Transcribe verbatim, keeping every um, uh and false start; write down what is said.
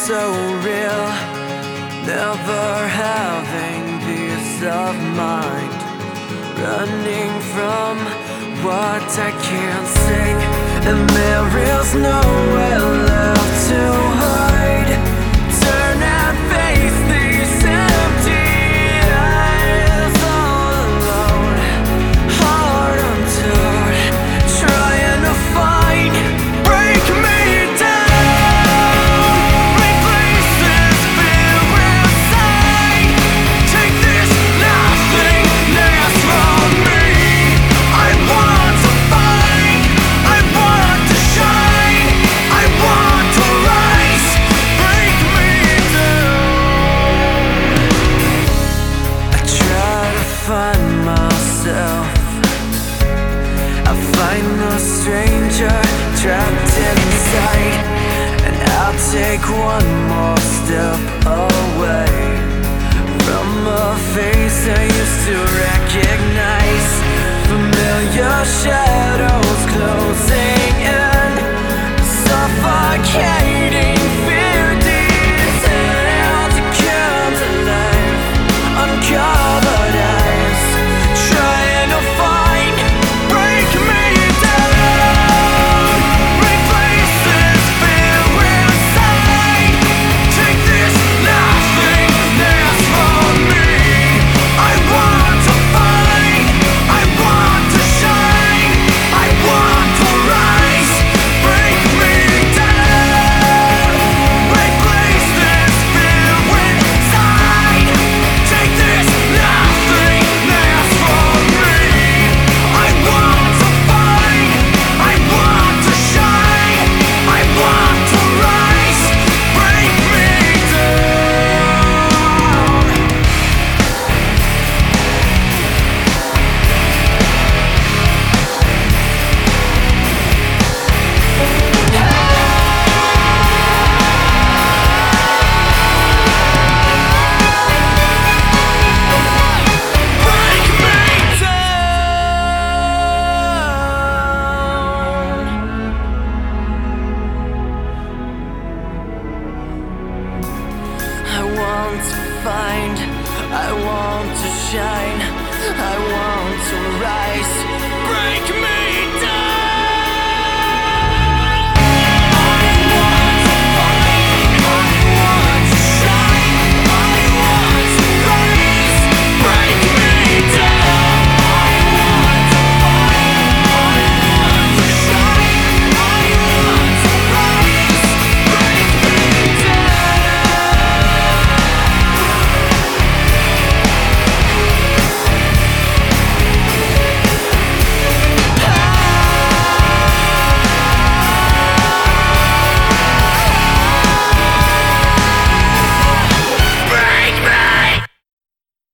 so real, never having peace of mind, running from what I can't see, and there is nowhere left to hide. Turn and face these empty eyes, all alone, heart untorn, trying to find, break me down, replace this fear inside, take this nothingness from me. I want to find, I want to shine, I want to rise, break me down. I try to find myself, I find the stranger trapped inside, and I'll take one more step away from a face I used to recognize. Familiar shadows closing in, suffocating fear details to come to life, uncovered eyes, trying to find, break me down, replace this fear inside, take this nothingness from me. I want to find, I want to shine, I want to rise, break me down, replace this fear inside, take this nothingness from me. I want to find, I want to shine, I want to rise, break me down. Break me down. I want to find, I want to shine,